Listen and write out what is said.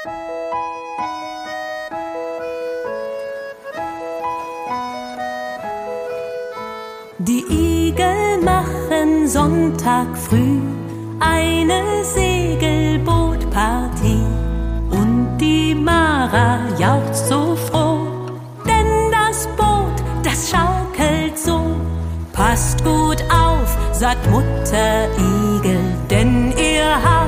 Die Igel machen Sonntag früh eine Segelbootpartie und die Mara jauchzt so froh, denn das Boot, das schaukelt so. Passt gut auf, sagt Mutter Igel, denn ihr habt